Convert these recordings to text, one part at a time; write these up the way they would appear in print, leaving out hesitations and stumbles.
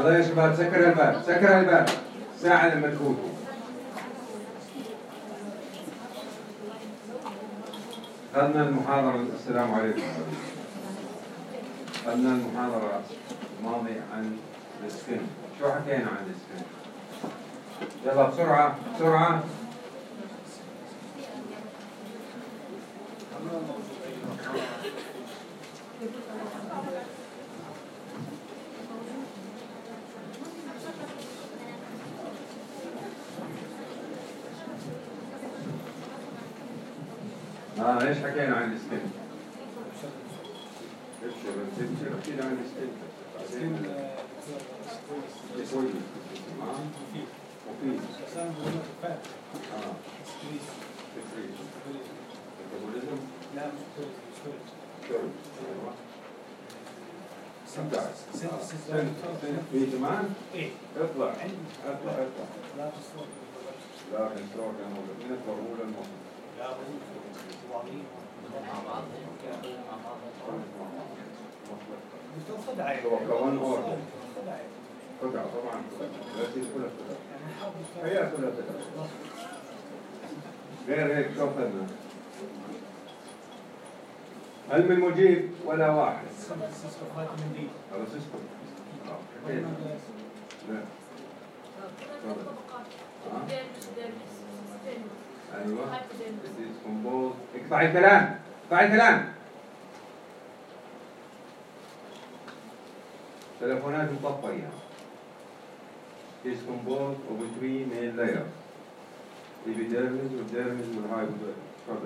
يلا يا شباب سكر الباب، سكر الباب. ساعة لما تفوتوا. أخذنا المحاضرة، السلام عليكم. أخذنا المحاضرة الماضية عن السكن. شو حكينا عن السكن؟ يلا بسرعة بسرعة. ايش حكينا عن السكن؟ ابشر احكي لي عن السكن. كويس تمام مفيد. لا في كمان؟ اطلع اطلع اطلع. لا كنترول كان موجود. من الضرورة الموجود. كمان أوردر. خدعة طبعا. لا تصير كلها خدعة. هي كلها خدعة. غير هيك شو أخذنا؟ هل من مجيب ولا واحد؟ هذا سيسكو. لا. ايوه اقطع الكلام، اقطع الكلام. تلفونات مطفية. is composed of three main layers. epidermis والdermis والhypodermis. تفضل.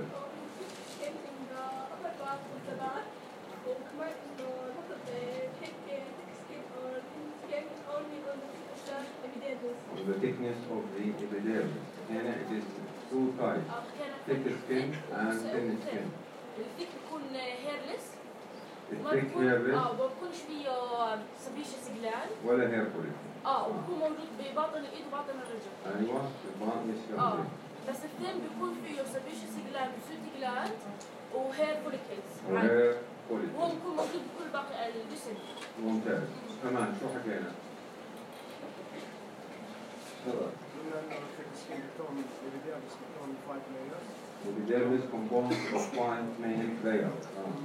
The thickness of the epidermis. هنا it is two types. thick skin and thin skin. الثيك بيكون هيرلس. الثيك هيرلس. بيكونش فيه سبيشس جلاند. ولا هير فوليكل. وبيكون موجود بباطن الايد وباطن الرجل. ايوه الباطن الشمالي. بس الثين بيكون فيه سبيشس جلاند وسوتي جلاند وهير فوليكلز. وهير فوليكل. هو بيكون موجود بكل باقي الجسم. ممتاز. كمان شو حكينا؟ تفضل. Epidermis composed of 5 main layers.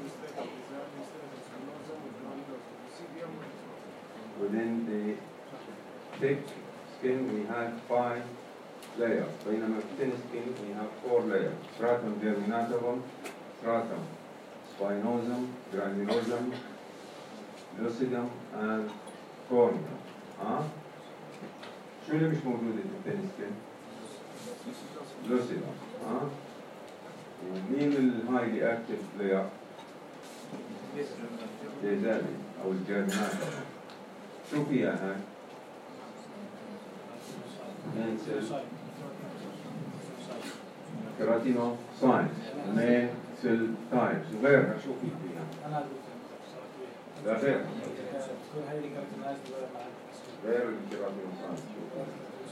Within the thick skin we have 5 layers. بينما في thin skin we have 4 layers. Stratum germinatum, stratum spinosum, granulosum, lucidum, and corneum. شو اللي مش موجود في thin skin؟ lucidum. ومين الهايلي اكتف لاير؟ جيزالي او الجيرمينات. شو فيها هاي؟ مين سيل؟ كيراتينوسايتس. مين سيل تايبس. وغيرها شو فيها؟ لا غير. غير الكيراتينوسايتس شو؟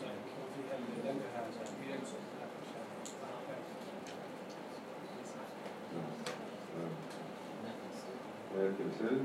cell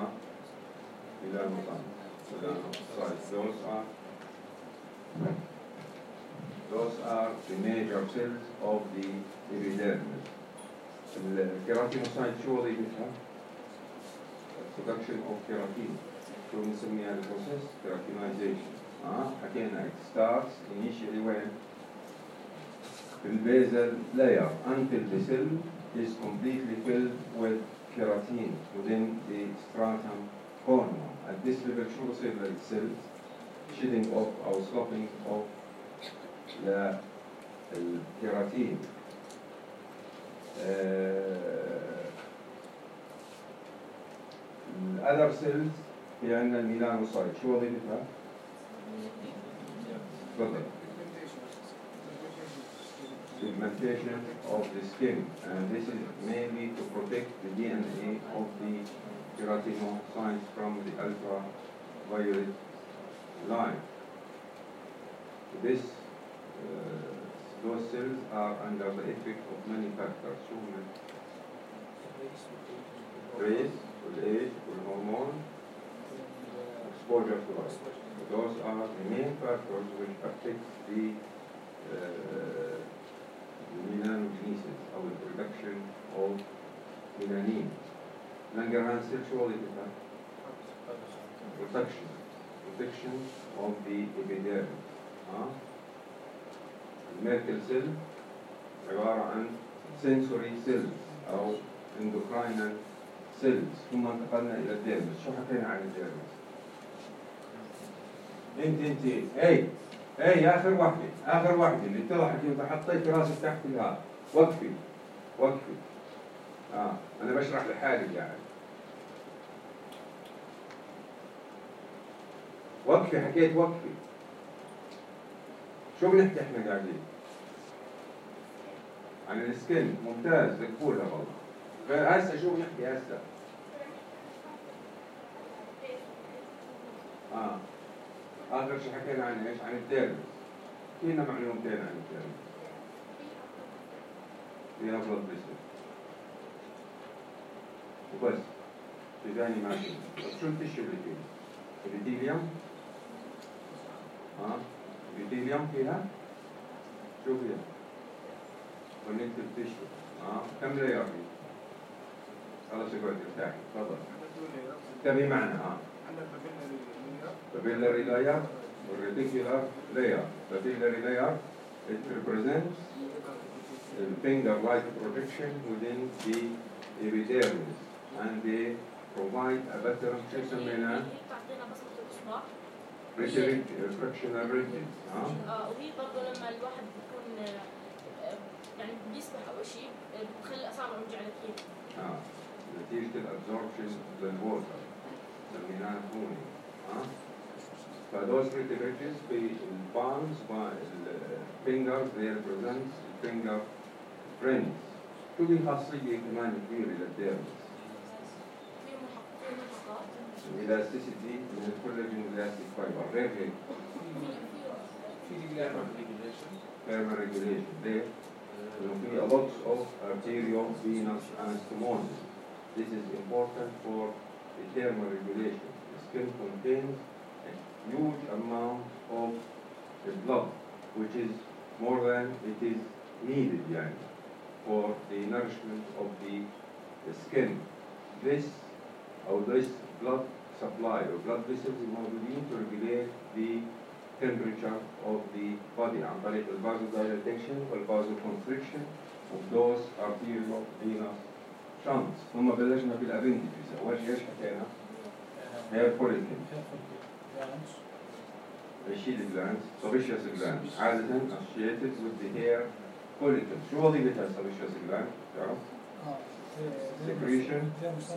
those are the major cells of the epidermis. الكيراتينوسايت شو وظيفتها؟ production of keratin. شو بنسميها البروسيس؟ keratinization. حكينا it starts initially when the basal layer until the cell is completely filled with keratin within the stratum corneum. At this level شو بصير للسيلز؟ shedding off أو sloughing off للكيراتين. الأذر سيلز في عندنا الميلانوسايت شو وظيفتها؟ تفضل. Pigmentation of the skin, and this is mainly to protect the DNA of the keratinocytes from the ultraviolet light. Those cells are under the effect of many factors. Race, age, hormone, exposure to light. Those are the main factors which affect the melanogenesis or the production of melanin. Langerhans cell شو وظيفتها؟ protection of the epidermis. الميركل سيل عبارة عن sensory cells أو endocrinal cells. ثم انتقلنا إلى الديرمس. شو حكينا عن الديرمس؟ انت اي اخر واحدة اللي طلعت وانت حطيت راسك تحت الهواء. وقفي انا بشرح لحالي يعني. وقفي، حكيت وقفي. شو بنحكي احنا قاعدين؟ عن السكن. ممتاز، ذكرولها والله. هسه شو بنحكي هسه؟ آخر شيء حكينا عن إيش؟ عن الديرمس. فينا معلومتين عن الديرمس. فيها بلد بيسل. وبس. في ثاني ما فيه. شو التشو اللي فيه؟ الإبيثيليوم؟ الإبيثيليوم فيها؟ شو فيها؟ ونكتب تشو. كم لاير فيه؟ خلاص اقعد ارتاحي، تفضل. انتبهي معنا. Papillary layer or reticular layer. Papillary layer, it represents the finger-like protection within the epidermis, and they provide a better frictional rigid. وهي برضه لما الواحد بيكون يعني بيسبح أو شيء بتخلي أصابعه مرجعة كثير. نتيجة الابزوربشن للووتر سميناها هوني. فthose ridges في البالمز والفينجرز they represent finger prints. شو دي خاصية كمان كبيرة للديرمس؟ في محققات. elasticity من الكولاجين elastic fiber. غير هيك. في thermoregulation. ليه؟ لأنه في a lot of arteriovenous anastomosis. This is important for the thermoregulation. The skin contains a huge amount of the blood, which is more than it is needed يعني, for the nourishment of the skin. This blood supply or blood vessels الموجودين to regulate the temperature of the body عن طريق vasodilatation والvasoconstriction of those arteriovenous shunts. ثم بلشنا بالابندجز. أول شيء ايش حكينا؟ hair follicle. الشيل glands, sebaceous glands, عادة associated with the hair follicle. شو وظيفتها sebaceous gland؟ تعرف؟ secretion.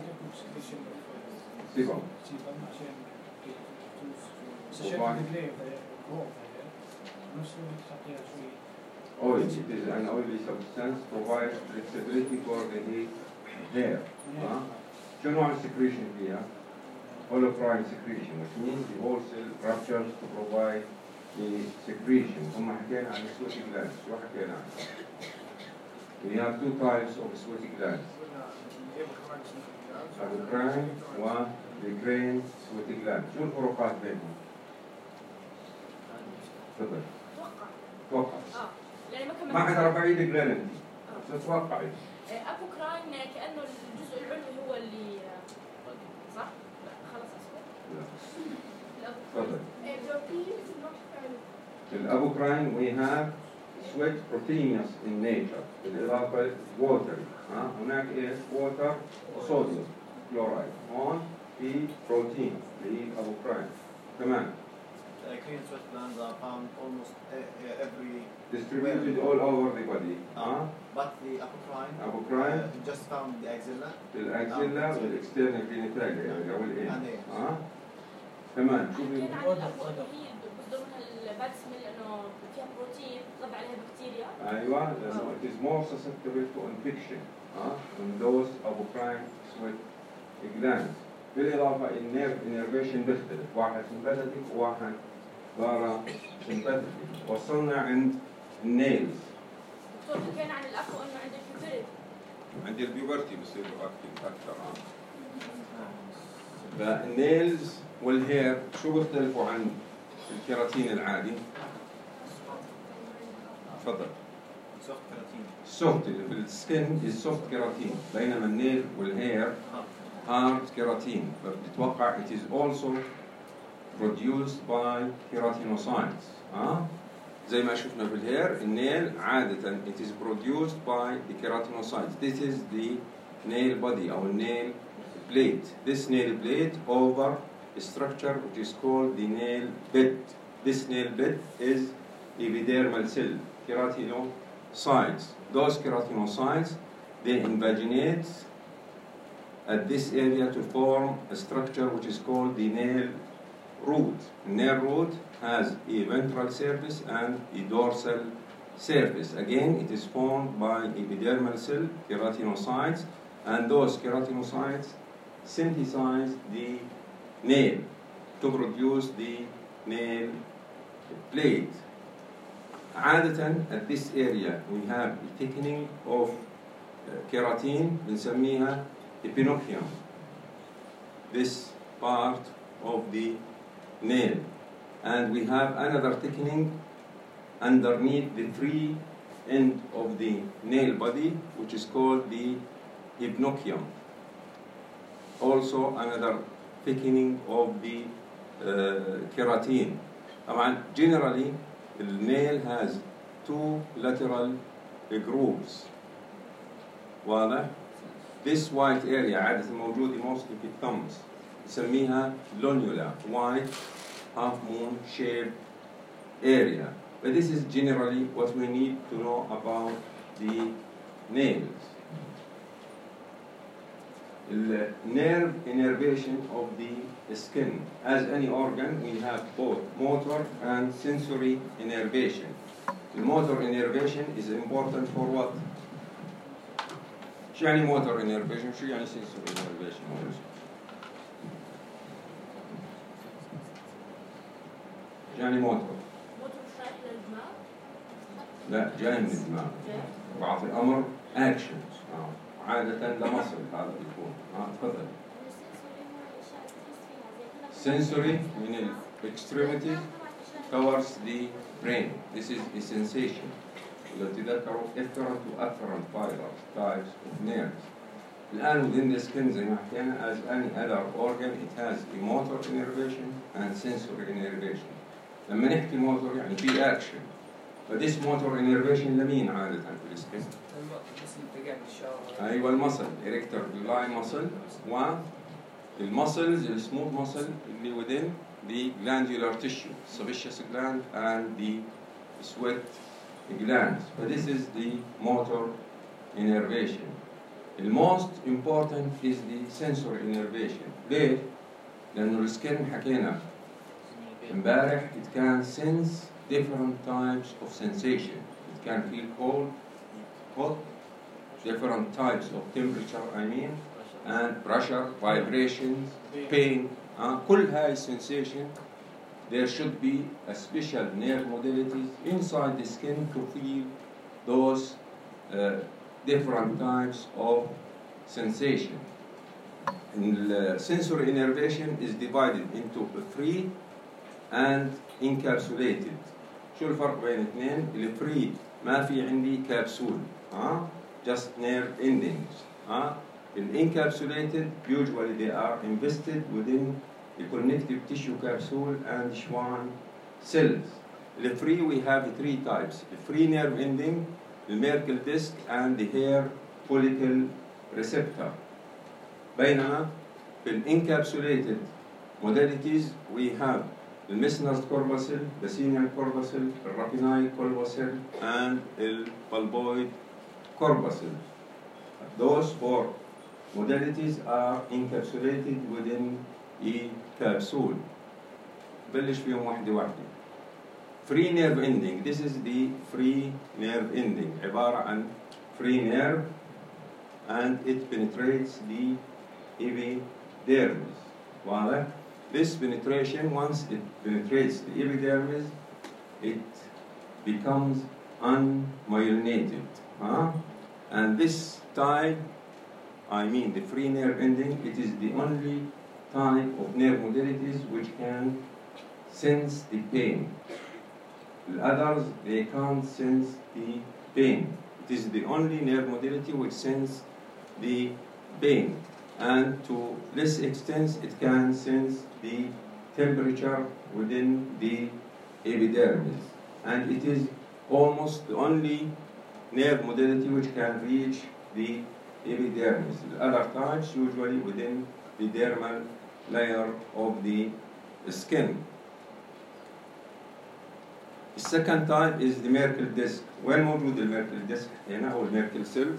سيبم. Oil. It is an oily substance provides flexibility for the hair. شو نوع السكريشن فيها؟ holocrine secretion, which means the whole cell ruptures to provide the secretion. ثم حكينا عن sweaty glands. شو حكينا عنها؟ We have two types of sweaty glands. Apocrine وlecrane sweaty glands. شو الفروقات بينهم؟ تفضل. توقع. ما حدا رفع ايدك غير انت. بس تتوقعي. أبوكراين كأنه الجزء العلوي هو اللي صح؟ خلاص أسكت. لا. تفضل. الأبوكراين we have sweat proteinous in nature. بالإضافة water. هناك إيه؟ water وصوديوم كلورايد. هون في بروتين اللي هي الأبوكراين. تمام. Clean sweat glands are found almost every distributed all over the body. But the apocrine just found the axilla. الأكسيلا والexternal genitalia يعني أو الإيه. تمام. شو هي بصدرونها الباتسميل لأنه فيها بروتين تغذى عليها بكتيريا. أيوة. لأنه it is more susceptible to infection. من those apocrine sweat glands. بالإضافة النيرف innervation بيختلف. واحد sympathetic وواحد parasympathetic. وصلنا عند النيلز. دكتور حكينا عن الأخو إنه عند البيوبرتي. عند البيوبرتي بصيروا أكثر. فالنيلز والهير شو بيختلفوا عن الكيراتين العادي؟ تفضل. سوفت كيراتين. السوفت اللي في السكن السوفت كيراتين، بينما النيل والهير هارد كيراتين. فبتتوقع it is also produced by keratinocytes. زي ما شفنا في الهير النيل عادة it is produced by the keratinocytes. This is the nail body أو nail plate. This nail plate over a structure which is called the nail bed. This nail bed is epidermal cell, keratinocytes. Those keratinocytes, they invaginate at this area to form a structure which is called the nail root. Nail root has a ventral surface and a dorsal surface. Again, it is formed by epidermal cell, keratinocytes, and those keratinocytes synthesize the nail to produce the nail plate. عادة at this area we have a thickening of keratin بنسميها epinocchium. This part of the nail. And we have another thickening underneath the free end of the nail body, which is called the hypnochium. Also another thickening of the keratin. Generally, the nail has two lateral grooves. واضح؟ This white area عادة موجودة mostly في الthumbs. نسميها lonula, white half moon shaped area. But this is generally what we need to know about the nails. The nerve innervation of the skin. As any organ, we have both motor and sensory innervation. The motor innervation is important for what? شو يعني motor innervation? شو يعني sensory innervation? يعني موتور. موتور مش رايح للدماغ؟ لا جاي من الدماغ. بعطي أمر actions. عادة لمصل هذا بيكون. تفضل. Sensory من ال extremity towards the brain. This is a sensation. لو تذكروا efferent و afferent fibers types of nerves. الآن within the skin زي ما حكينا as any other organ it has a motor innervation and sensory innervation. لما نحكي موتور يعني في اكشن. فديس موتور انرفيشن لمين عادة في السكن؟ ايوه المصل اريكتور لاين مصل والمسلز السموث مصل اللي within the glandular tissue, sebaceous gland and the sweat glands. But this is the motor innervation. The most important is the sensory innervation. ليه؟ لأنه السكن حكينا امبارح it can sense different types of sensation. It can feel cold, hot, different types of temperature and pressure, vibrations, pain. كل هاي sensation there should be a special nerve modalities inside the skin to feel those different types of sensation. And sensory innervation is divided into free and encapsulated. شو الفرق بين الاثنين؟ الفري ما في عندي كابسول just nerve endings. Encapsulated usually they are invested within the connective tissue capsule and Schwann cells. The free we have three types: the free nerve ending, the Merkel disc, and the hair follicle receptor. بينما في encapsulated modalities we have the Meissner's corpuscle, the Basinian corpuscle, the Rapinoe corpuscle, and the bulboid corpuscle. Those four modalities are encapsulated within a capsule. بلش فيهم واحدة واحدة. Free nerve ending. This is the free nerve ending. عبارة عن free nerve and it penetrates the epidermis. واضح؟ This penetration, once it penetrates the epidermis, it becomes unmyelinated. And this type, I mean the free nerve ending, it is the only type of nerve modalities which can sense the pain. The others, they can't sense the pain. It is the only nerve modality which sense the pain. And to this extent, it can sense the temperature within the epidermis. And it is almost the only nerve modality which can reach the epidermis. The other types usually within the dermal layer of the skin. The second type is the Merkel disc. وين موجود الميركل disc؟ هنا أو الميركل cells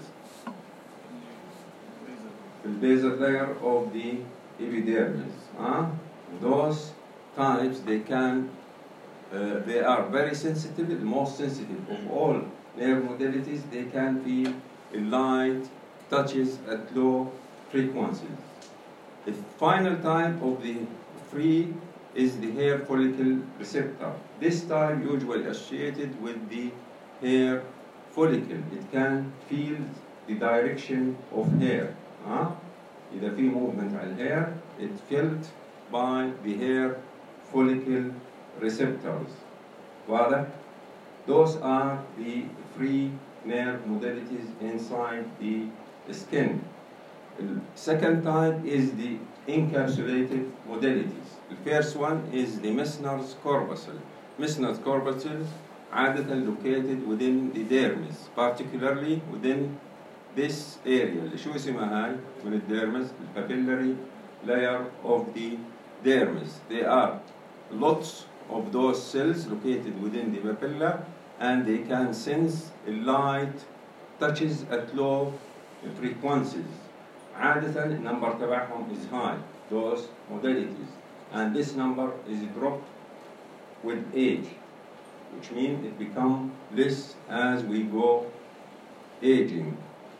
في basal layer of the epidermis. Those types, they are very sensitive, the most sensitive of all nerve modalities. They can feel light touches at low frequencies. The final type of the three is the hair follicle receptor. This type usually associated with the hair follicle. It can feel the direction of hair. إذا في movement على الhair, it's felt by the hair follicle receptors. واضح؟ Those are the three nerve modalities inside the skin. The second type is the encapsulated modalities. The first one is the Meissner's corpuscle. Meissner's corpuscle عادة located within the dermis, particularly within this area. اللي شو اسمها هاي من الديرمس؟ papillary layer of the dermis. There are lots of those cells located within the papilla, and they can sense light touches at low frequencies. عادة النمبر تبعهم is high, those modalities, and this number is dropped with age, which means it becomes less as we go aging.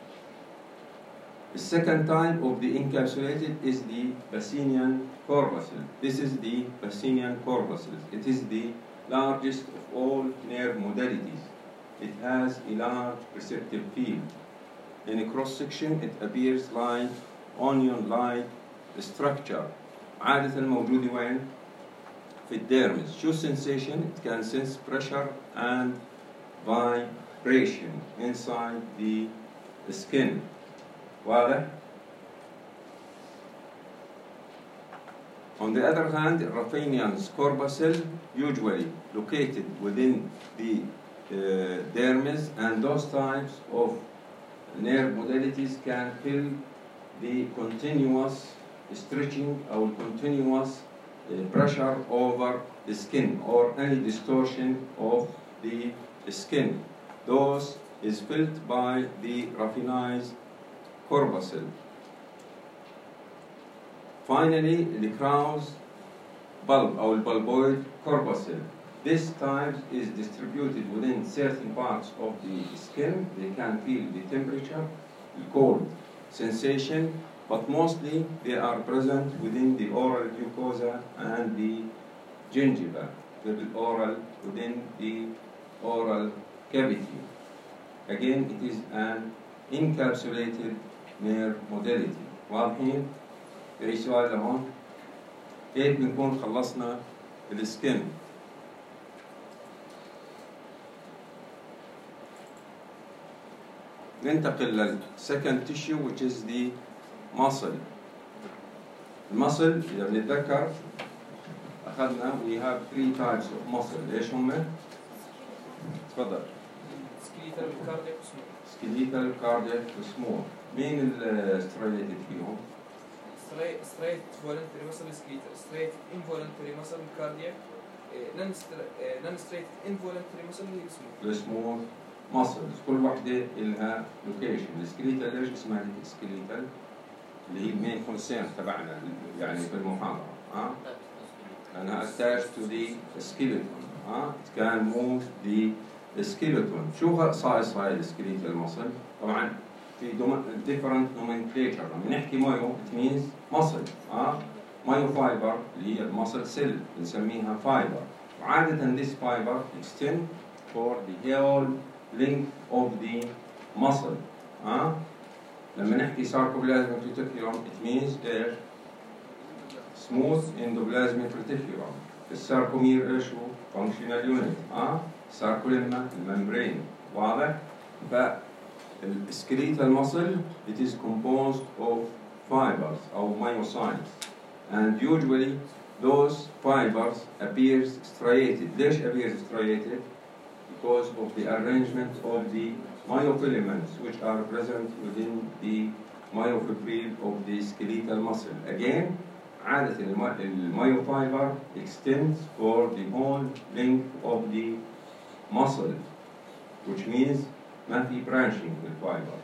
The second type of the encapsulated is the Pacinian corpuscle. This is the Pacinian corpuscle. It is the largest of all nerve modalities. It has a large receptive field. In a cross-section, it appears like onion-like structure. عادة موجودة وين؟ في الديرمس. شو sensation? It can sense pressure and vibration inside the skin. واضح؟ On the other hand, Ruffinian's corpuscle usually located within the dermis, and those types of nerve modalities can feel the continuous stretching or continuous pressure over the skin or any distortion of the skin. Those is felt by the Ruffinian's corpuscle. Finally, the Krauss bulb or bulboid corpuscle. This type is distributed within certain parts of the skin. They can feel the temperature, the cold sensation, but mostly they are present within the oral mucosa and the gingiva, within the oral cavity. Again, it is an encapsulated nerve modality. واضحين؟ أي سؤال لهون؟ هيك بنكون خلصنا السكن. ننتقل للسكند tissue, which is the muscle. المصل إذا بنتذكر أخذنا we have three types of muscle. إيش هم؟ تفضل. skeletal cardiac smooth. skeletal cardiac smooth. مين الستريتد فيهم؟ straight voluntary muscle skeletal, straight involuntary muscle cardiac, non straight involuntary muscle هي smooth. السموث muscles كل وحدة لها لوكيشن. السكليتال ليش اسمها السكليتال؟ اللي هي المين كونسيرن تبعنا يعني في المحاضرة. أنا attached to the skeleton. It can move the skeleton. شو size هاي السكليتال muscle؟ طبعا في different nomenclature. لما نحكي مايو it means muscle. مايو fiber اللي هي muscle cell بنسميها fiber. وعادة this fiber extend for the whole length of the muscle. لما نحكي sarcoplasmic reticulum it means smooth endoplasmic reticulum. الساركومير ايش هو؟ functional unit. ساركوليما الممبرين. واضح؟ فالskeletal muscle it is composed of fibers or myocytes, and usually those fibers appears striated. ليش appears striated? Because of the arrangement of the myofilaments which are present within the myofibril of the skeletal muscle. Again, عادة المyofiber extends for the whole length of the muscle, which means ما في branching بالfiber.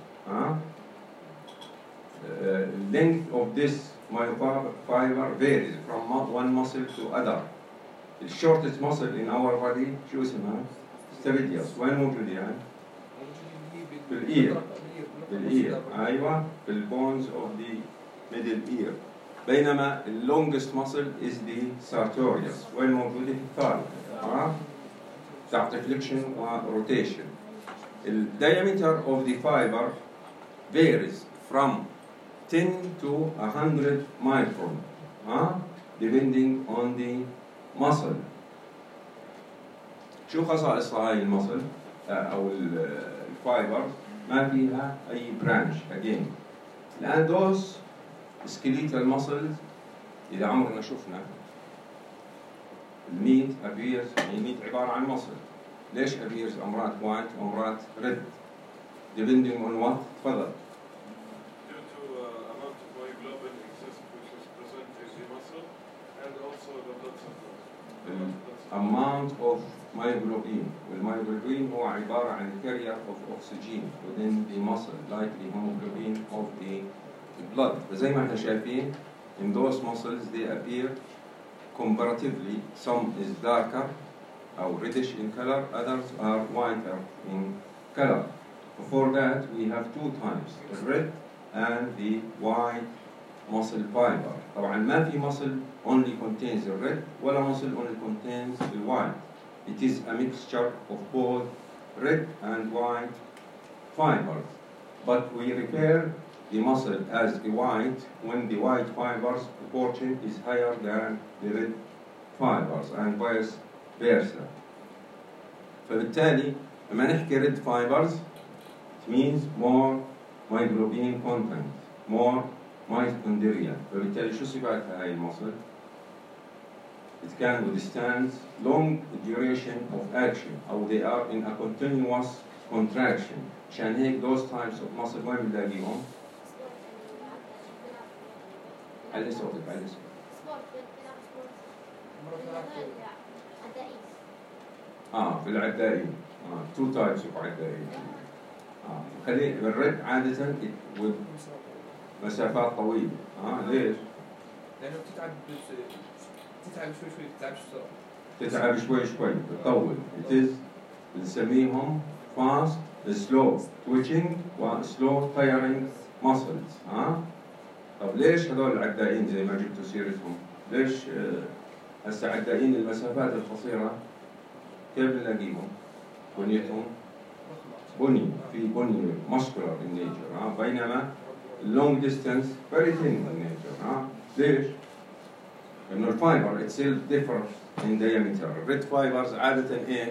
Length of this myofiber varies from one muscle to other. The shortest muscle in our body شو اسمها؟ stapedius. وين موجود يعني؟ بالإير. بالإير. أيوة. بالbones of the middle ear. بينما the longest muscle is the sartorius. وين موجودة؟ في الثالث. تحت flexion و rotation. The diameter of the fiber varies from 10 to 100 micron, depending on the muscle. شو خصائص هاي المصل أو الفايبر؟ ما فيها أي branch again. الآن those skeletal muscles إذا عمرنا شفنا الميت appears، يعني الميت عبارة عن muscle. ليش appears أمرات white وأمرات red؟ depending on what؟ تفضل. amount of myoglobin. والmyoglobin هو عبارة عن carrier of oxygen within the muscle, like the hemoglobin of the blood. فزي ما احنا شايفين in those muscles they appear comparatively, some is darker or reddish in color, others are whiter in color. For that we have two types, the red and the white muscle fiber. طبعا ما في muscle only contains the red ولا muscle only contains the white. It is a mixture of both red and white fibers. But we repair the muscle as the white when the white fibers proportion is higher than the red fibers and vice versa. فبالتالي لما نحكي red fibers it means more myoglobin content, more mitochondria. فبالتالي شو صفاتها هاي المصل؟ It can withstand long duration of action أو they are in a continuous contraction. عشان هيك those types of muscle وين بنلاقيهم؟ علي صوتك علي صوتك. في العدائين. two types of عدائين. خلي الرد عادة مسافات طويلة. ليش؟ لأنه تتعب شوي شوي تتعب بسرعة. تتعب شوي شوي بتطول. It is بنسميهم fast, slow twitching و slow tiring muscles. طب ليش هذول العدائين زي ما جبتوا سيرتهم؟ ليش هسه عدائين المسافات القصيرة كيف نلاقيهم؟ بنيتهم بني، في بني muscular in nature. بينما long distance very thin in nature. ليش؟ لأنه الفايبر itself differs in diameter. red fibers عادة إيش؟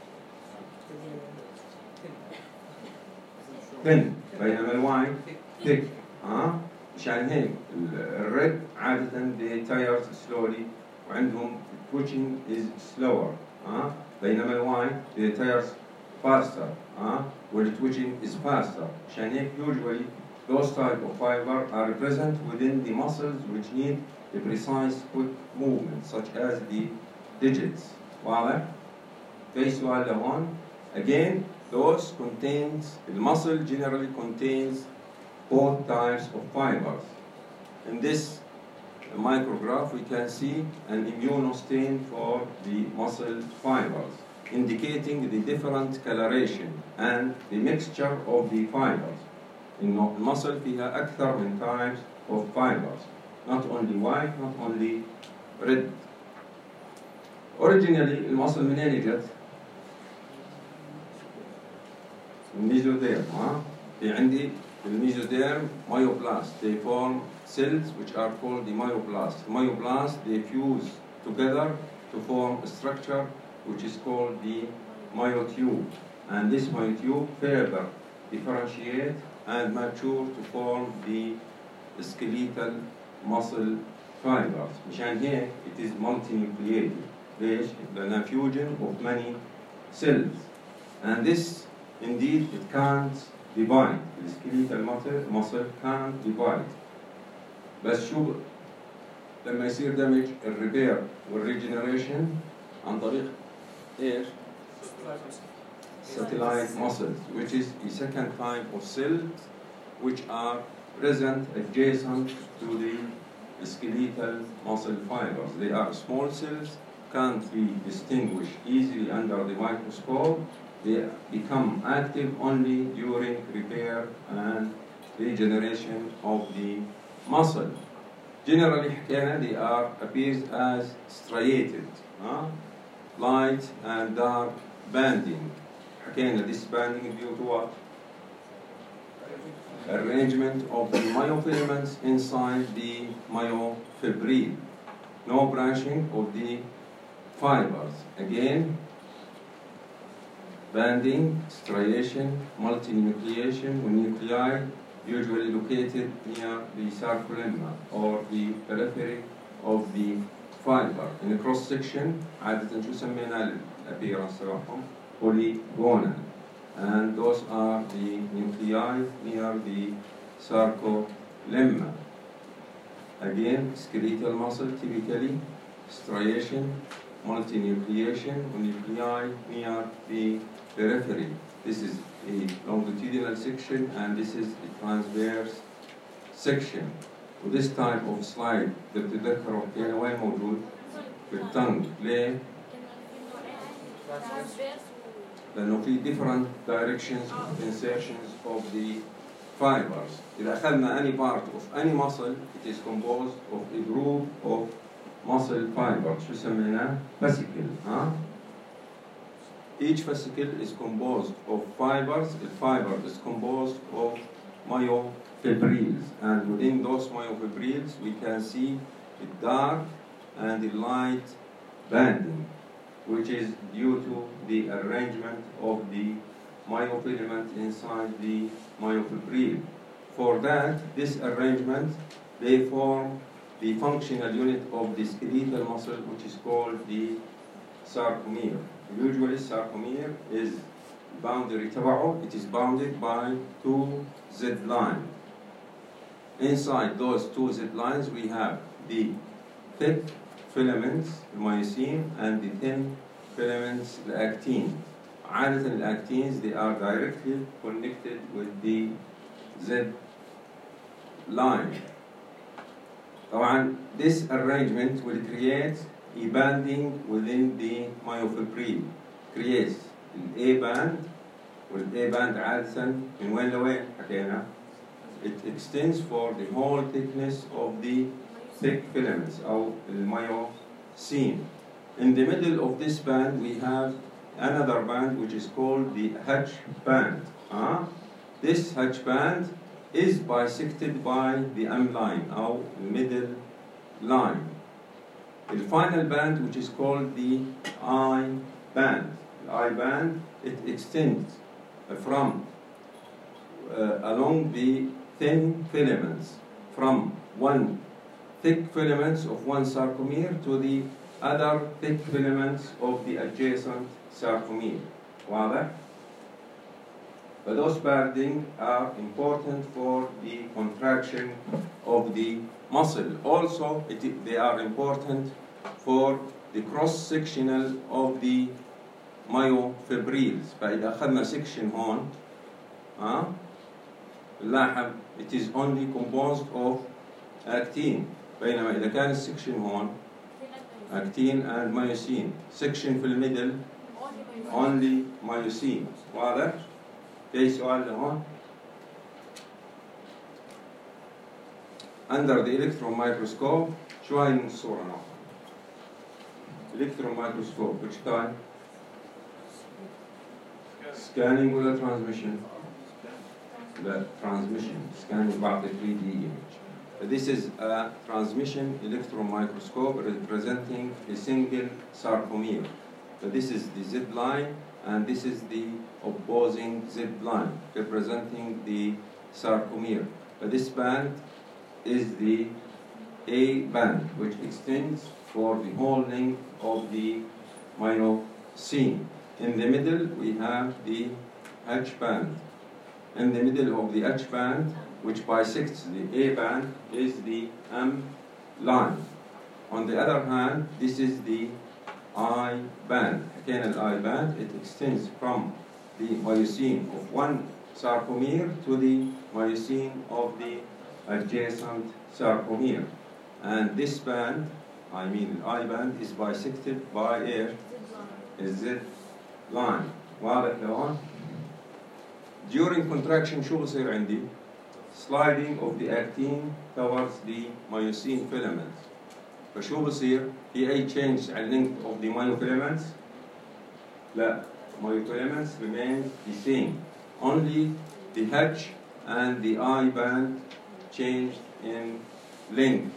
thin بينما الوايت thick. عشان هيك الريد عادة they tire slowly وعندهم twitching is slower. بينما الوايت they tire faster. where twitching is faster. عشان هيك usually those type of fiber are present within the muscles which need a precise quick movement such as the digits. واضح؟ في سؤال لهون. Again, those contains the muscle generally contains both types of fibers. In this micrograph we can see an immunostain for the muscle fibers, indicating the different coloration and the mixture of the fibers. In muscle فيها أكثر من types of fibers, not only white, not only red. Originally المصل منين اجت؟ الميزوديرم. في عندي الميزوديرم myoblasts, they form cells which are called the myoblasts. Myoblasts, they fuse together to form a structure which is called the myotube. And this myotube further differentiate and mature to form the skeletal muscle fibers. مشان هيك it is multinucleated. ليش؟ لأنها fusion of many cells. And this indeed it can't divide. The skeletal muscle can't divide. بس شو لما يصير دمج الريبير والريجنريشن عن طريق ايش؟ satellite muscles, which is the second type of cells which are present adjacent to the skeletal muscle fibers. They are small cells, can't be distinguished easily under the microscope. They become active only during repair and regeneration of the muscle. Generally, they appears as striated, light and dark banding. This banding due to what? Arrangement of the myofilaments inside the myofibril. No branching of the fibers. Again, banding, striation, multinucleation, with nuclei usually located near the sarcolemma or the periphery of the fiber. In the cross section, عادة شو سمينا الappearance تبعهم؟ polygonal, and those are the nuclei near the sarcolemma. Again, skeletal muscle typically striation, multinucleation, nuclei near the periphery. This is a longitudinal section and this is a transverse section. For this type of slide بتتذكروا كان وين موجود؟ بالtongue. ليه؟ لأنه في different directions of insertions of the fibers. إذا أخذنا any part of any muscle, it is composed of a group of muscle fibers. شو سميناه؟ fascicle. Each fascicle is composed of fibers. The fiber is composed of myofibrils, and within those myofibrils we can see the dark and the light banding, which is due to the arrangement of the myofilament inside the myofibril. For that, this arrangement, they form the functional unit of the skeletal muscle, which is called the sarcomere. Usually, sarcomere is boundary تبعه, it is bounded by two Z lines. Inside those two Z lines, we have the thick filaments, the myosin, and the thin filaments, the actin. عادة الactins, they are directly connected with the Z line. طبعا, this arrangement will create a banding within the myofibril. Creates an A band, والA band عادة من وين لوين حكينا? It extends for the whole thickness of the thick filaments, أو myosin. In the middle of this band, we have another band which is called the H band. This H band is bisected by the M line, or middle line. The final band, which is called the I band. The I band, it extends from along the thin filaments, from one thick filaments of one sarcomere to the other thick filaments of the adjacent sarcomere. واضح? But those banding are important for the contraction of the muscle. Also, they are important for the cross-sectional of the myofibrils. فإذا أخذنا section هون, لاحظ it is only composed of actin. بينما إذا كان section هون actin and myosin. Section في الميدل only myosin. واضح؟ في سؤال لهون؟ Under the electron microscope, شو هاي الصورة نوعها؟ electron microscope, which kind? Scanning ولا transmission؟ لا, transmission. Scanning بعطي 3D image. This is a transmission electron microscope representing a single sarcomere. This is the Z line, and this is the opposing Z line representing the sarcomere. This band is the A band, which extends for the whole length of the myosin. In the middle, we have the H band. In the middle of the H band, which bisects the A band, is the M line. On the other hand, this is the I band, canal I band. It extends from the myosin of one sarcomere to the myosin of the adjacent sarcomere. And this band, I mean the I band, is bisected by a Z line. واضح لهون؟ During contraction شو بصير عندي؟ Sliding of the actin towards the myosin filaments. فشو بصير؟ في أي change على length of the myofilaments؟ لا، myofilaments remain the same. Only the H and the I band changed in length.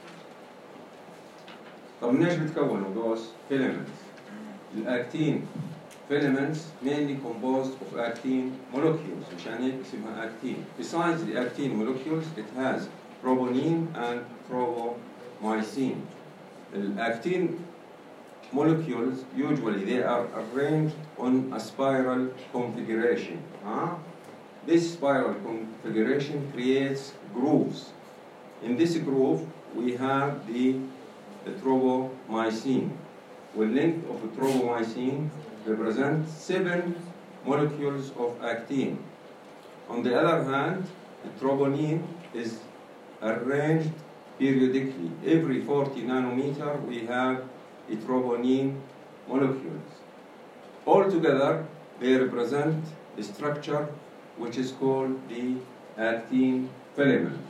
طب من ايش بتكونوا those filaments؟ الأكتين filaments mainly composed of actin molecules, مشان هيك اسمها actin. Besides the actin molecules, it has troponin and tropomyosin. The actin molecules, usually they are arranged on a spiral configuration. This spiral configuration creates grooves. In this groove, we have the tropomyosin. The length of the tropomyosin represents 7 molecules of actin. On the other hand, the troponin is arranged periodically. Every 40 nanometer, we have a troponin molecules. Altogether, they represent a structure which is called the actin filaments.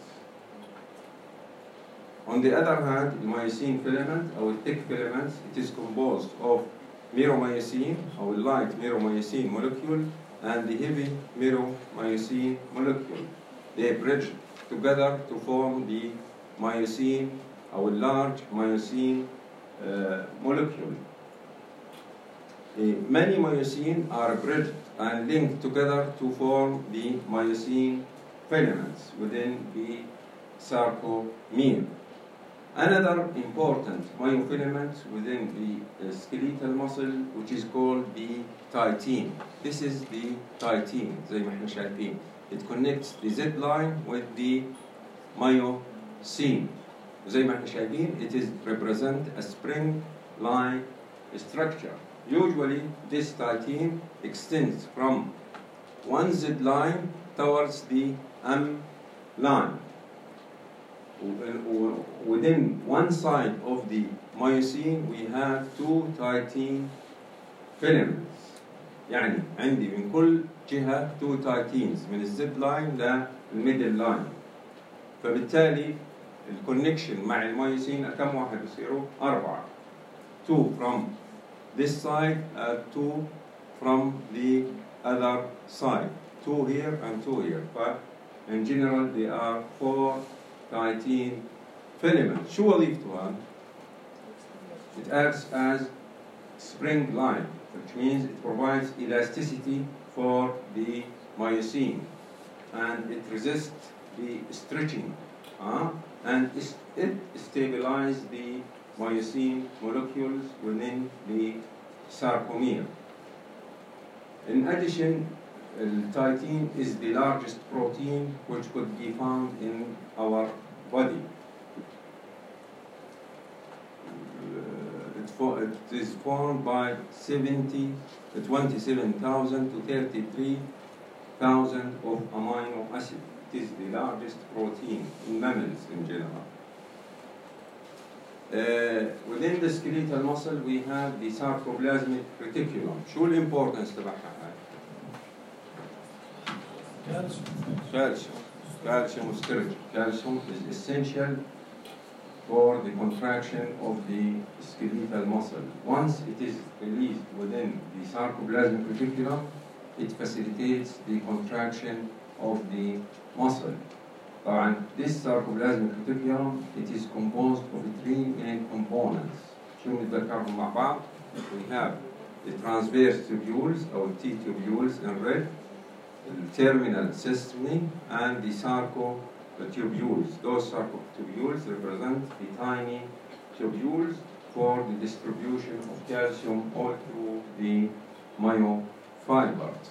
On the other hand, the myosin filament, or thick filaments, it is composed of meromyosin, or light meromyosin molecule, and the heavy meromyosin molecule. They bridge together to form the myosin, or large myosin molecule. Many myosin are bridged and linked together to form the myosin filaments within the sarcomere. Another important myofilament within the skeletal muscle, which is called the titin. This is the titin, زي ما احنا شايفين. It connects the Z line with the myosin. زي ما احنا شايفين, it is represent a spring-like structure. Usually, this titin extends from one Z line towards the M line. Within one side of the myosin, we have 2 titin filaments. يعني عندي من كل جهة 2 titins من الزد لاين للميدل لاين. فبالتالي الكونكشن مع الميوسين كم واحد بصيروا؟ 4. 2 from this side and 2 from the other side. 2 here and 2 here. But in general, they are 4 titin filaments. شو وظيفتها؟ It acts as spring line, which means it provides elasticity for the myosin, and it resists the stretching, and it stabilizes the myosin molecules within the sarcomere. In addition, titin is the largest protein which could be found in our body. It is formed by 27,000 to 33,000 of amino acid. It is the largest protein in mammals in general. Within the skeletal muscle, we have the sarcoplasmic reticulum. شو الامبورتنس تبعها هاي؟ Calcium storage. Calcium is essential for the contraction of the skeletal muscle. Once it is released within the sarcoplasmic reticulum, it facilitates the contraction of the muscle. طبعا this sarcoplasmic reticulum it is composed of 3 main components. شو بنتذكرهم مع بعض؟ We have the transverse tubules or T tubules in red, the terminal sesame, and the sarcotubules. Those sarcotubules represent the tiny tubules for the distribution of calcium all through the myofibers.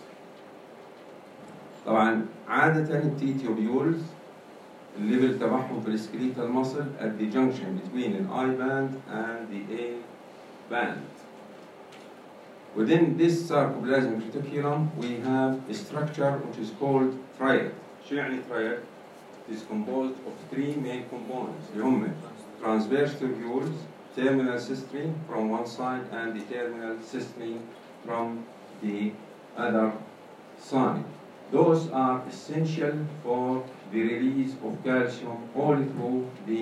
طبعا عادة ال T tubules الليفل تبعهم في السكليتال muscle at the junction between the I band and the A band. Within this sarcoplasmic reticulum we have a structure which is called triad. شو يعني triad? It is composed of 3 main components اللي هم transverse tubules, terminal sesame from one side and the terminal sesame from the other side. Those are essential for the release of calcium all through the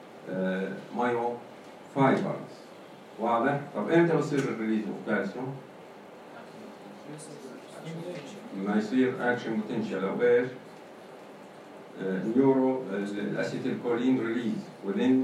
myofibers. واضح؟ طب امتى بصير الريليز اوف كالسيوم؟ لما يصير اكشن بوتنشال او ايش؟ نيورو الاسيتيل كولين ريليز within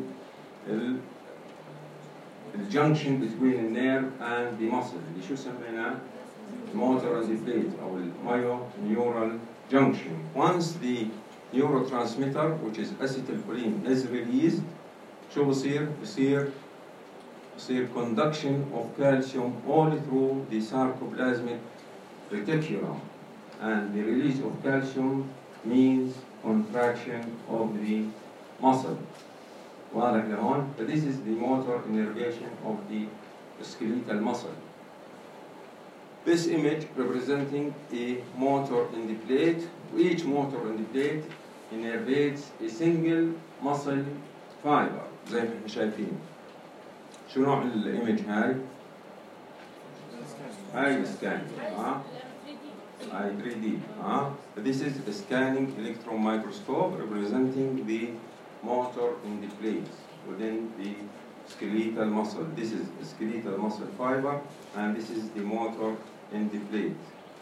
the junction between the nerve and the muscle اللي شو سميناه؟ motor and the plate or myo-neural junction. Once the neurotransmitter which is acetylcholine is released, شو بصير؟ بصير conduction of calcium all through the sarcoplasmic reticulum, and the release of calcium means contraction of the muscle. واضح لهون؟ But this is the motor innervation of the skeletal muscle. This image representing a motor in the plate. Each motor in the plate innervates a single muscle fiber زي ما احنا شايفين. شو نوع الايمج هاي؟ هاي سكان هاي 3D This is a scanning electron microscope representing the motor in the plate within the skeletal muscle. This is a skeletal muscle fiber and this is the motor in the plate.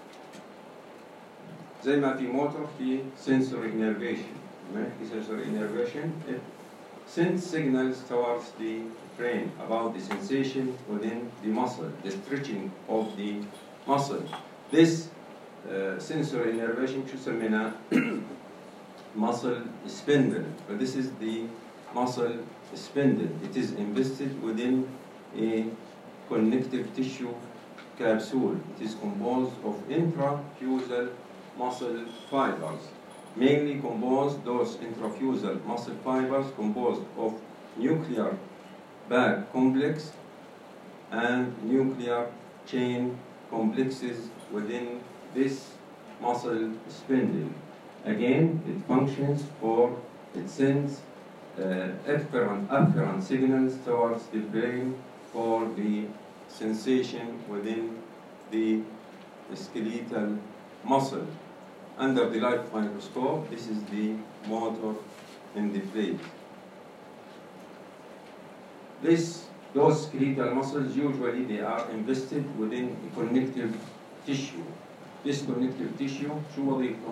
زي ما في motor في sensory innervation. في sensory innervation it sends signals towards the brain about the sensation within the muscle, the stretching of the muscle. This sensory innervation شو سميناه؟ muscle spindle. But this is the muscle spindle. It is invested within a connective tissue capsule. It is composed of intrafusal muscle fibers. Mainly composed, those intrafusal muscle fibers composed of nuclear bag complex and nuclear chain complexes within this muscle spindle. Again, it functions for, it sends afferent signals towards the brain for the sensation within the skeletal muscle. Under the light microscope, this is the motor in the plate. Those skeletal muscles, usually they are invested within a connective tissue. This connective tissue, شو وظيفته؟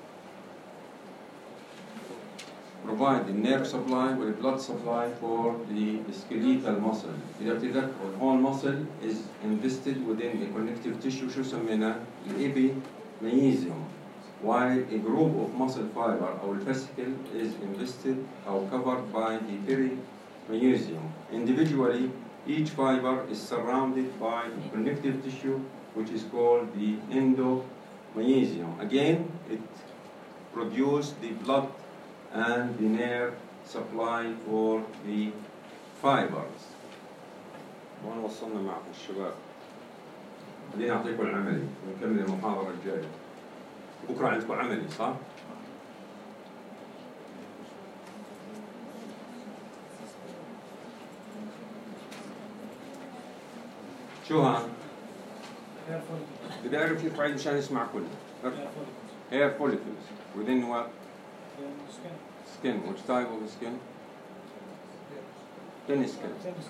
provide the nerve supply or the blood supply for the skeletal muscle. إذا بتتذكروا the whole muscle is invested within a connective tissue شو سميناه؟ الإبيميزيوم. While a group of muscle fiber or fascicle is invested or covered by the perimysium. Individually, each fiber is surrounded by connective tissue which is called the endomysium. Again, it produces the blood and the nerve supply for the fibers. وين وصلنا معكم الشباب؟ خليني أعطيكم العملي ونكمل المحاضرة الجاية. بكرة عندكم عملي صح؟ شو ها؟ بدي أعرف كيف بعيد مشان يسمع كله. Hair follicles. Within what? Skin. Which type of skin? Thin skin.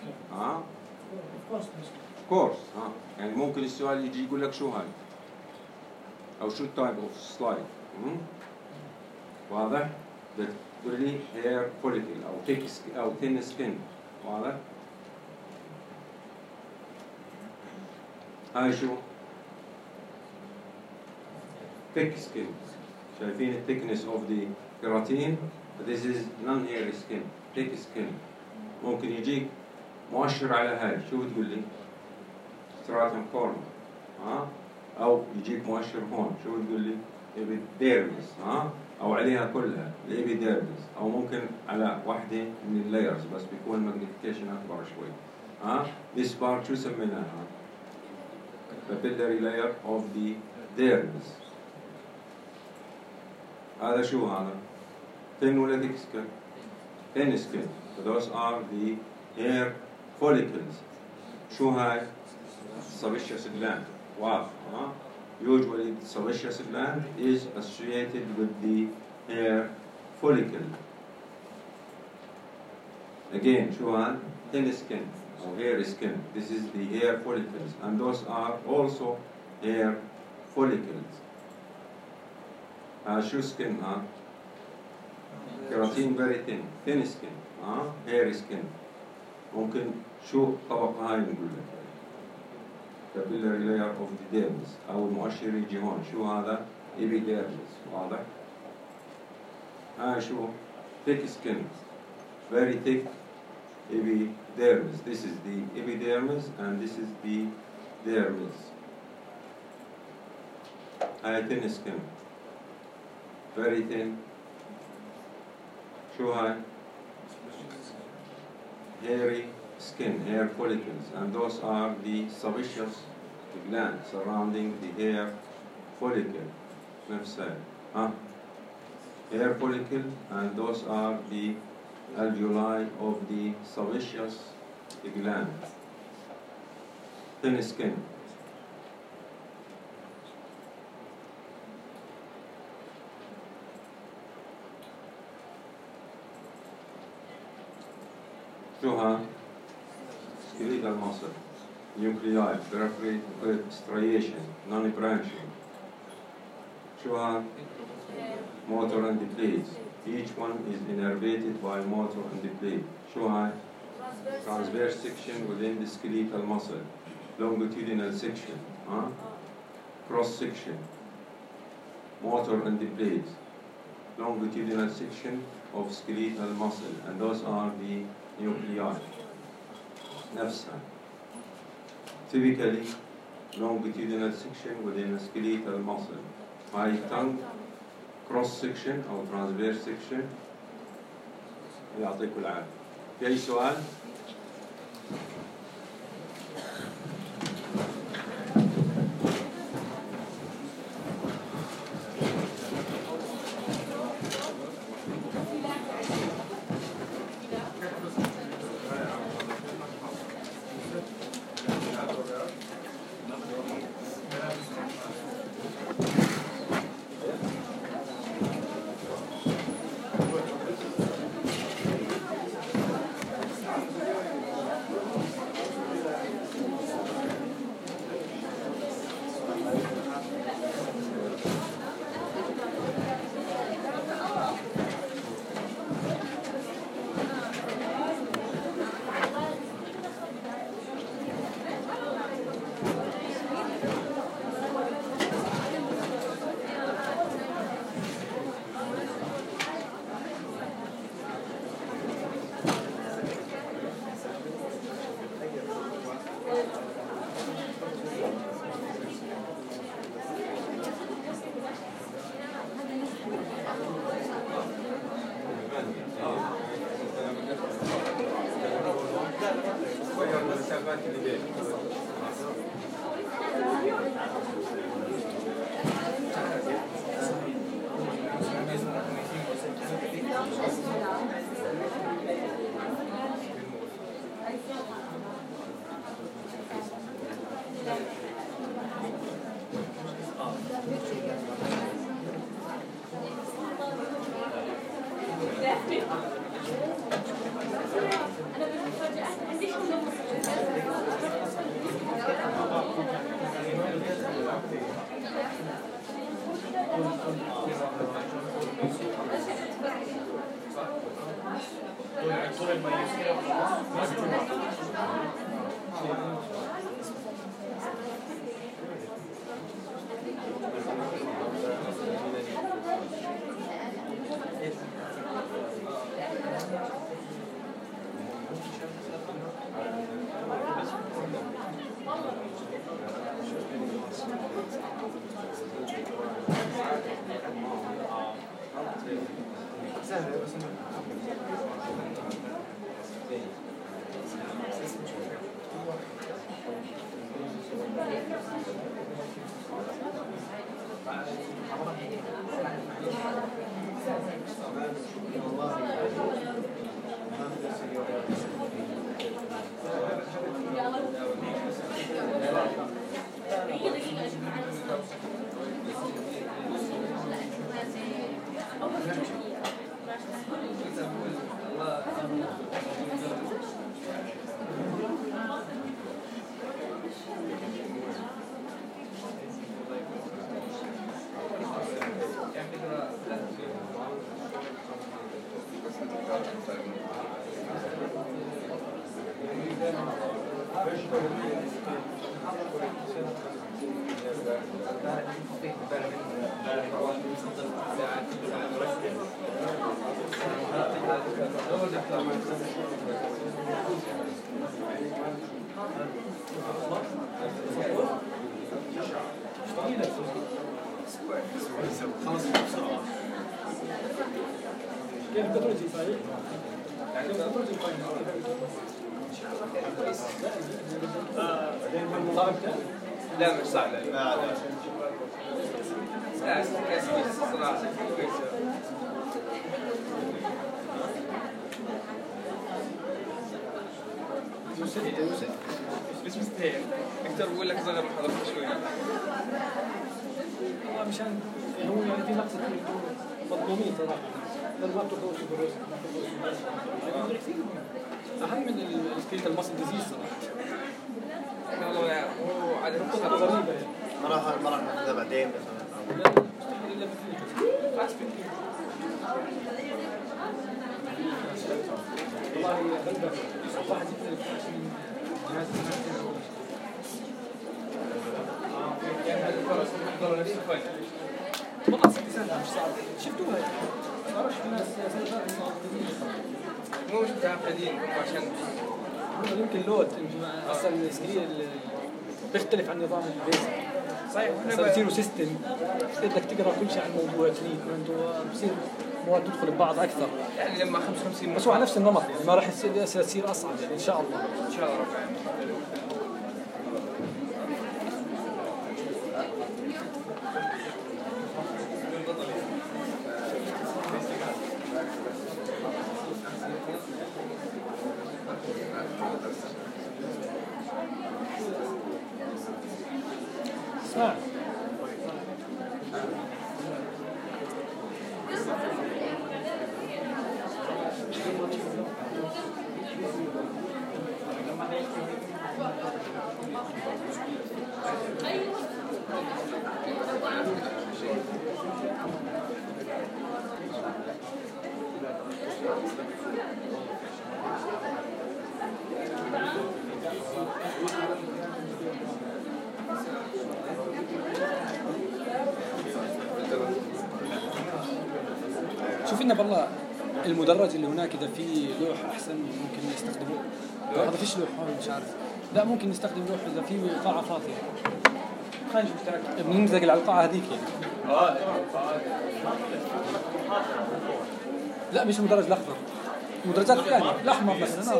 Of course. يعني ممكن السؤال يجي يقول لك شو هاي؟ أو شو التايب اوف سلايد؟ واضح؟ بتقول لي hair follicle أو thick أو thin skin. واضح؟ هاي شو؟ thick skin. شايفين ال thickness of the keratin. This is non-hairy skin, thick skin. ممكن يجيك مؤشر على هاي، شو بتقول لي؟ stratum corneum. ها؟ أو يجيك مؤشر هون، شو بتقول لي؟ epidermis. ها؟ أو عليها كلها الإبيديرمس، أو ممكن على واحدة من اللايرز بس بيكون ماجنيفيكيشن أكبر شوي. ها؟ this part شو سميناها؟ papillary layer of the dermis. هذا شو هذا؟ thin ولا thick skin؟ thin skin. So those are the hair follicles. شو هاي؟ sebaceous gland. واضح. ها؟ Usually the sebaceous gland is associated with the hair follicle. Again, شو هاد؟ thin skin or hair skin. This is the hair follicles, and those are also hair follicles. شو skin ها؟ keratin very thin skin. hair skin. ممكن شو طبقة هاي نقول لك؟ capillary layer of the dermis أو المؤشر يجي هون. شو هذا؟ epidermis. واضح؟ هاي شو؟ thick skin, very thick epidermis. This is the epidermis and this is the dermis. هاي thin skin, very thin. شو هاي؟ hairy skin, hair follicles, and those are the sebaceous glands surrounding the hair follicle. نفسها. hair follicle, and those are the alveoli of the sebaceous gland. Thin skin. شو ها؟ skeletal muscle, nuclei, peripheral striation, non-branching. شو ها؟ motor and the blades. Each one is innervated by motor and the blade. شو هاي؟ transverse section within the skeletal muscle, longitudinal section, cross section, motor and the blades, longitudinal section of skeletal muscle, and those are the nuclei. نفسها. Typically, longitudinal section within a skeletal muscle. High tongue, cross section أو transverse section. يعطيكم العافية. في أي سؤال؟ عندي كيف بتروجي فايل؟ يعني بتروجي فايل. لا مش صعب. لا صراحة ليش مستحيل؟ اكثر بقول لك صغر محاضرة شوي. والله مشان هو يعني في نقص مظلومين صراحة. ما بتقدرش تدرس. أهم من السكيل المصري ديزيز صراحة. والله هو عدد نقطة غريبة. ما راح ناخذها بعدين مثلا. لا مستحيل إلا بفلوس. والله غلبة واحد يختلف من جهاز يعني هذا الفرس يحضروا نفس الفايل. والله 6 سنة مش صعب. شفتوها صارش في ناس مو مش متعقدين عشان يمكن لود اصلا السكيل بيختلف عن نظام البيز. صحيح. صار يصيروا سيستم بدك تقرا كل شيء عن موضوع كلينيك بصير مواد تدخل ببعض اكثر. يعني لما 55 بس هو على نفس النمط يعني ما راح تصير اصعب يعني ان شاء الله. ان شاء الله رب العالمين. اسمع شوف لنا بالله المدرج اللي هناك اذا في لوح احسن ممكن نستخدمه. هذا فيش لوح هون مش عارف. لا ممكن نستخدم لوح اذا في قاعه فاضيه. خلينا نشوف تراك بننزل على القاعه هذيك يعني. لا مش المدرج الاخضر. المدرجات الثانيه الاحمر مثلا.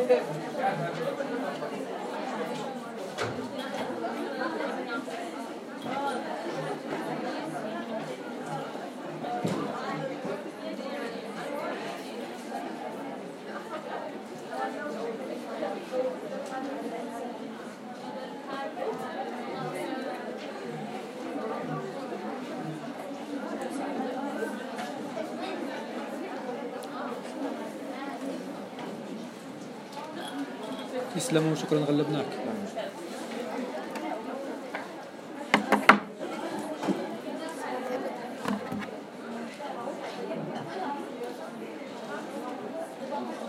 تسلموا وشكرا غلبناك.